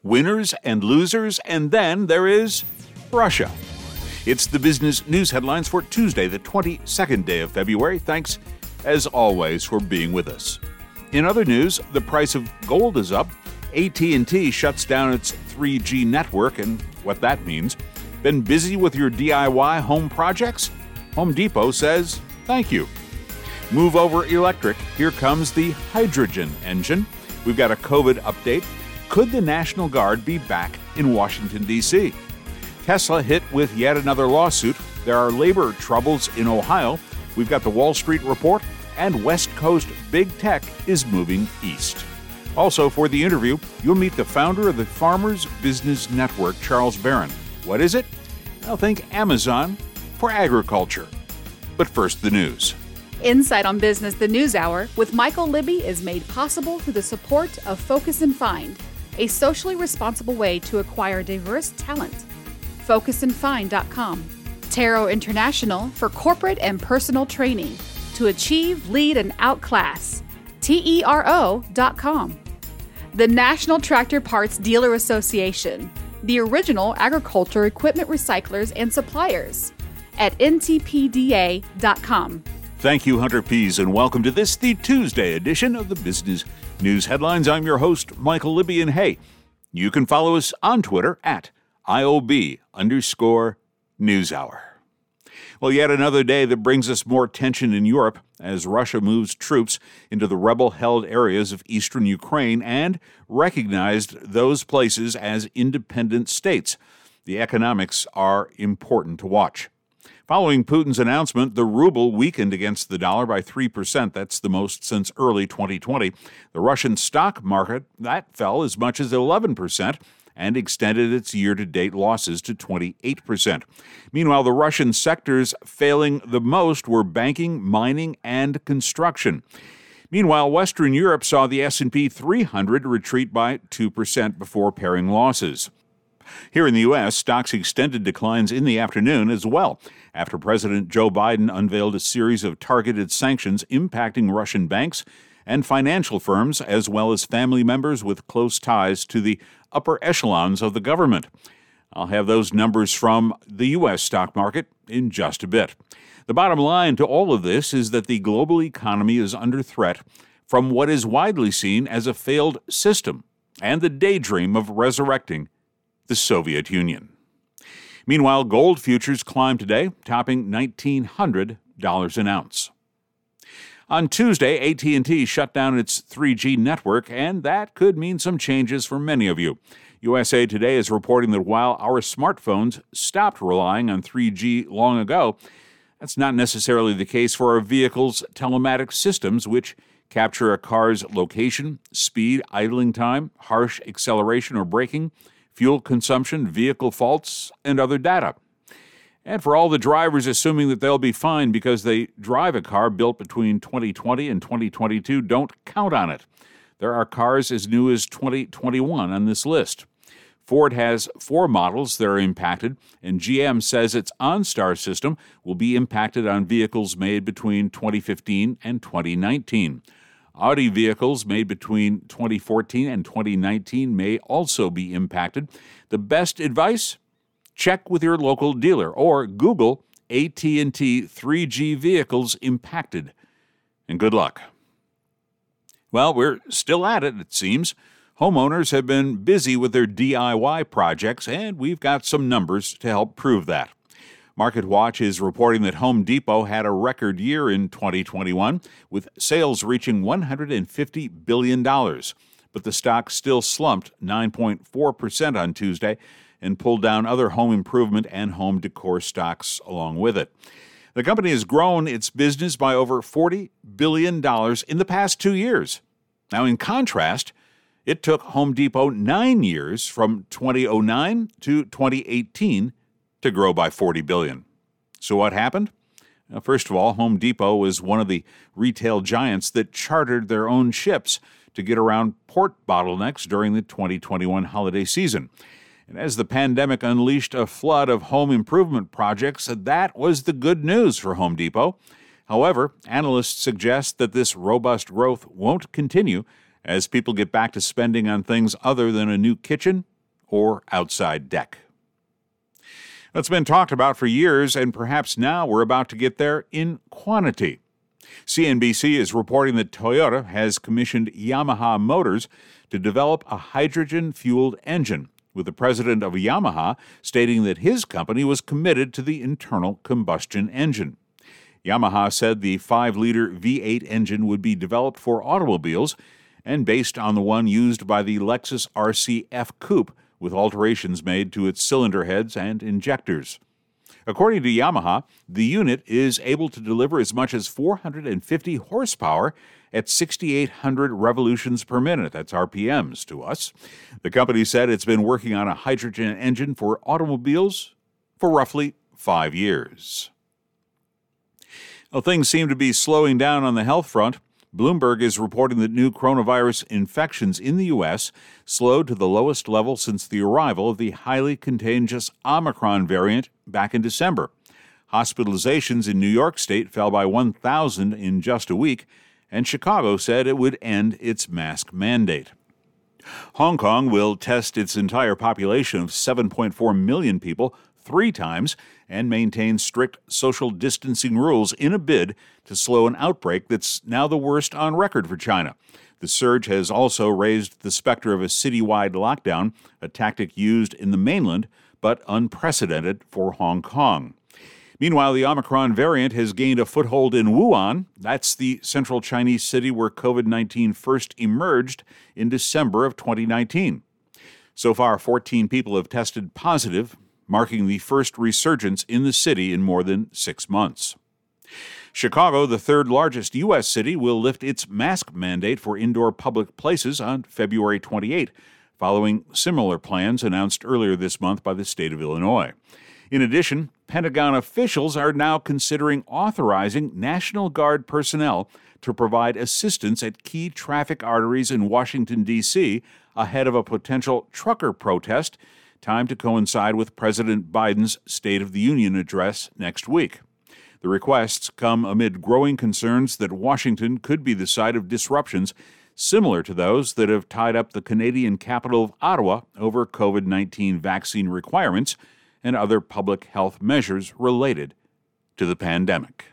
winners and losers, and then there is Russia. It's the business news headlines for Tuesday, the 22nd day of February. Thanks, as always, for being with us. In other news, the price of gold is up. AT&T shuts down its 3G network, and what that means. Been busy with your DIY home projects? Home Depot says thank you. Move over electric. Here comes the hydrogen engine. We've got a COVID update. Could the National Guard be back in Washington, D.C.? Tesla hit with yet another lawsuit. There are labor troubles in Ohio. We've got the Wall Street Report, and West Coast big tech is moving east. Also, for the interview, you'll meet the founder of the Farmers Business Network, Charles Barron. What is it? I'll think Amazon for agriculture. But first, the news. Insight on Business, the News Hour, with Michael Libby is made possible through the support of Focus and Find, a socially responsible way to acquire diverse talent. FocusandFind.com. Tarot International for corporate and personal training to achieve, lead, and outclass. TERO.com. The National Tractor Parts Dealer Association, the original agriculture equipment recyclers and suppliers, at ntpda.com. Thank you, Hunter Pease, and welcome to this, the Tuesday edition of the Business News Headlines. I'm your host, Michael Libby, and hey, you can follow us on Twitter at IOB_NewsHour. Well, yet another day that brings us more tension in Europe as Russia moves troops into the rebel-held areas of eastern Ukraine and recognized those places as independent states. The economics are important to watch. Following Putin's announcement, the ruble weakened against the dollar by 3%. That's the most since early 2020. The Russian stock market, that fell as much as 11%. And extended its year-to-date losses to 28%. Meanwhile, the Russian sectors failing the most were banking, mining, and construction. Meanwhile, Western Europe saw the S&P 300 retreat by 2% before paring losses. Here in the U.S., stocks extended declines in the afternoon as well, after President Joe Biden unveiled a series of targeted sanctions impacting Russian banks and financial firms, as well as family members with close ties to the upper echelons of the government. I'll have those numbers from the U.S. stock market in just a bit. The bottom line to all of this is that the global economy is under threat from what is widely seen as a failed system and the daydream of resurrecting the Soviet Union. Meanwhile, gold futures climbed today, topping $1,900 an ounce. On Tuesday, AT&T shut down its 3G network, and that could mean some changes for many of you. USA Today is reporting that while our smartphones stopped relying on 3G long ago, that's not necessarily the case for our vehicles' telematics systems, which capture a car's location, speed, idling time, harsh acceleration or braking, fuel consumption, vehicle faults, and other data. And for all the drivers assuming that they'll be fine because they drive a car built between 2020 and 2022, don't count on it. There are cars as new as 2021 on this list. Ford has 4 models that are impacted, and GM says its OnStar system will be impacted on vehicles made between 2015 and 2019. Audi vehicles made between 2014 and 2019 may also be impacted. The best advice? Check with your local dealer or Google AT&T 3G vehicles impacted. And good luck. Well, we're still at it, it seems. Homeowners have been busy with their DIY projects, and we've got some numbers to help prove that. MarketWatch is reporting that Home Depot had a record year in 2021, with sales reaching $150 billion. But the stock still slumped 9.4% on Tuesday, and pulled down other home improvement and home decor stocks along with it. The company has grown its business by over $40 billion in the past 2 years. Now, in contrast, it took Home Depot 9 years from 2009 to 2018 to grow by $40 billion. So what happened? First of all, Home Depot was one of the retail giants that chartered their own ships to get around port bottlenecks during the 2021 holiday season. And as the pandemic unleashed a flood of home improvement projects, that was the good news for Home Depot. However, analysts suggest that this robust growth won't continue as people get back to spending on things other than a new kitchen or outside deck. That's been talked about for years, and perhaps now we're about to get there in quantity. CNBC is reporting that Toyota has commissioned Yamaha Motors to develop a hydrogen-fueled engine, with the president of Yamaha stating that his company was committed to the internal combustion engine. Yamaha said the 5-liter V8 engine would be developed for automobiles and based on the one used by the Lexus RCF Coupe, with alterations made to its cylinder heads and injectors. According to Yamaha, the unit is able to deliver as much as 450 horsepower at 6,800 revolutions per minute. That's RPMs to us. The company said it's been working on a hydrogen engine for automobiles for roughly 5 years. Well, things seem to be slowing down on the health front. Bloomberg is reporting that new coronavirus infections in the U.S. slowed to the lowest level since the arrival of the highly contagious Omicron variant back in December. Hospitalizations in New York State fell by 1,000 in just a week, and Chicago said it would end its mask mandate. Hong Kong will test its entire population of 7.4 million people 3 times and maintain strict social distancing rules in a bid to slow an outbreak that's now the worst on record for China. The surge has also raised the specter of a citywide lockdown, a tactic used in the mainland but unprecedented for Hong Kong. Meanwhile, the Omicron variant has gained a foothold in Wuhan. That's the central Chinese city where COVID-19 first emerged in December of 2019. So far, 14 people have tested positive, marking the first resurgence in the city in more than 6 months. Chicago, the third largest U.S. city, will lift its mask mandate for indoor public places on February 28, following similar plans announced earlier this month by the state of Illinois. In addition, Pentagon officials are now considering authorizing National Guard personnel to provide assistance at key traffic arteries in Washington, D.C., ahead of a potential trucker protest timed to coincide with President Biden's State of the Union address next week. The requests come amid growing concerns that Washington could be the site of disruptions similar to those that have tied up the Canadian capital of Ottawa over COVID-19 vaccine requirements and other public health measures related to the pandemic.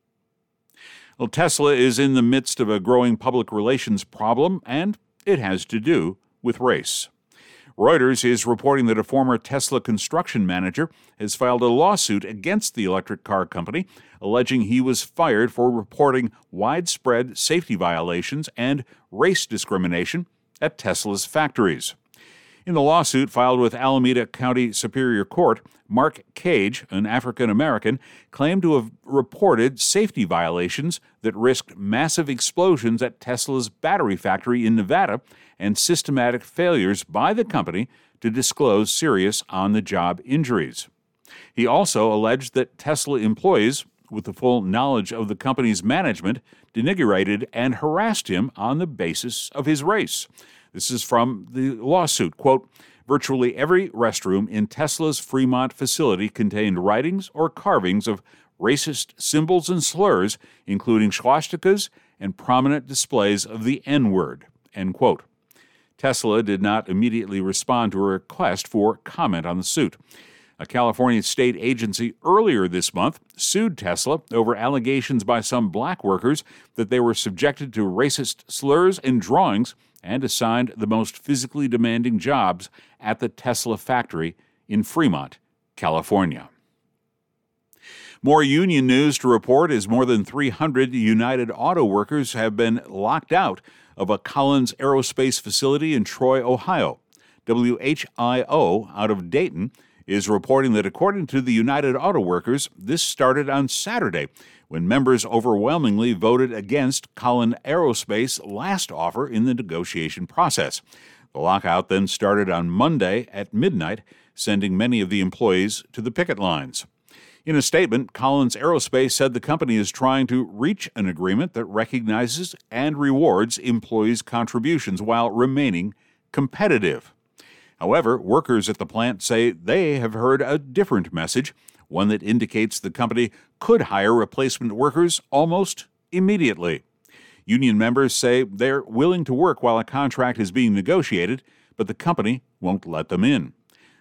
Well, Tesla is in the midst of a growing public relations problem, and it has to do with race. Reuters is reporting that a former Tesla construction manager has filed a lawsuit against the electric car company, alleging he was fired for reporting widespread safety violations and race discrimination at Tesla's factories. In the lawsuit filed with Alameda County Superior Court, Mark Cage, an African-American, claimed to have reported safety violations that risked massive explosions at Tesla's battery factory in Nevada and systematic failures by the company to disclose serious on-the-job injuries. He also alleged that Tesla employees, with the full knowledge of the company's management, denigrated and harassed him on the basis of his race. This is from the lawsuit. Quote, virtually every restroom in Tesla's Fremont facility contained writings or carvings of racist symbols and slurs, including swastikas and prominent displays of the N-word, end quote. Tesla did not immediately respond to a request for comment on the suit. A California state agency earlier this month sued Tesla over allegations by some black workers that they were subjected to racist slurs and drawings and assigned the most physically demanding jobs at the Tesla factory in Fremont, California. More union news to report as more than 300 United Auto Workers have been locked out of a Collins Aerospace facility in Troy, Ohio. WHIO, out of Dayton, is reporting that according to the United Auto Workers, this started on Saturday when members overwhelmingly voted against Collins Aerospace's last offer in the negotiation process. The lockout then started on Monday at midnight, sending many of the employees to the picket lines. In a statement, Collins Aerospace said the company is trying to reach an agreement that recognizes and rewards employees' contributions while remaining competitive. However, workers at the plant say they have heard a different message, one that indicates the company could hire replacement workers almost immediately. Union members say they're willing to work while a contract is being negotiated, but the company won't let them in.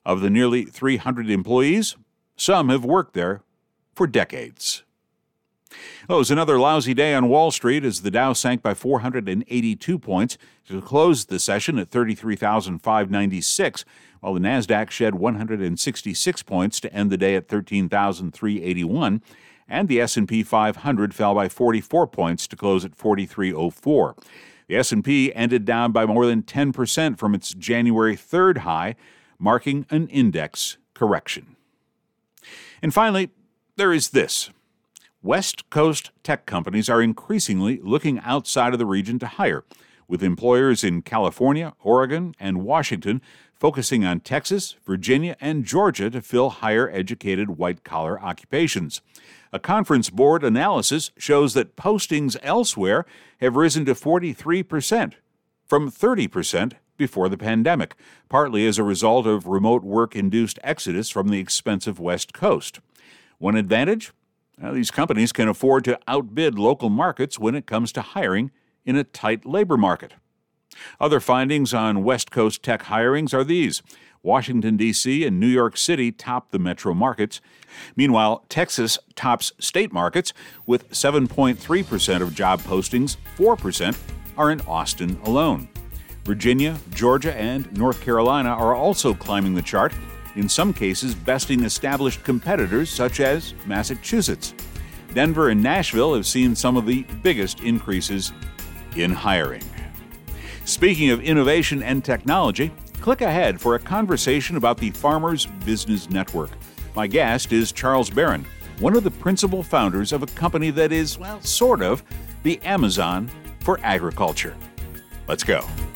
Of the nearly 300 employees, some have worked there for decades. It was another lousy day on Wall Street as the Dow sank by 482 points to close the session at 33,596, while the Nasdaq shed 166 points to end the day at 13,381, and the S&P 500 fell by 44 points to close at 4304. The S&P ended down by more than 10% from its January 3rd high, marking an index correction. And finally, there is this. West Coast tech companies are increasingly looking outside of the region to hire, with employers in California, Oregon, and Washington focusing on Texas, Virginia, and Georgia to fill higher-educated white-collar occupations. A Conference Board analysis shows that postings elsewhere have risen to 43%, from 30% before the pandemic, partly as a result of remote work-induced exodus from the expensive West Coast. One advantage? These companies can afford to outbid local markets when it comes to hiring in a tight labor market. Other findings on West Coast tech hirings are these. Washington, D.C. and New York City top the metro markets. Meanwhile, Texas tops state markets with 7.3% of job postings, 4% are in Austin alone. Virginia, Georgia, and North Carolina are also climbing the chart, in some cases besting established competitors such as Massachusetts. Denver and Nashville have seen some of the biggest increases in hiring. Speaking of innovation and technology, click ahead for a conversation about the Farmers Business Network. My guest is Charles Barron, one of the principal founders of a company that is, sort of, the Amazon for agriculture. Let's go.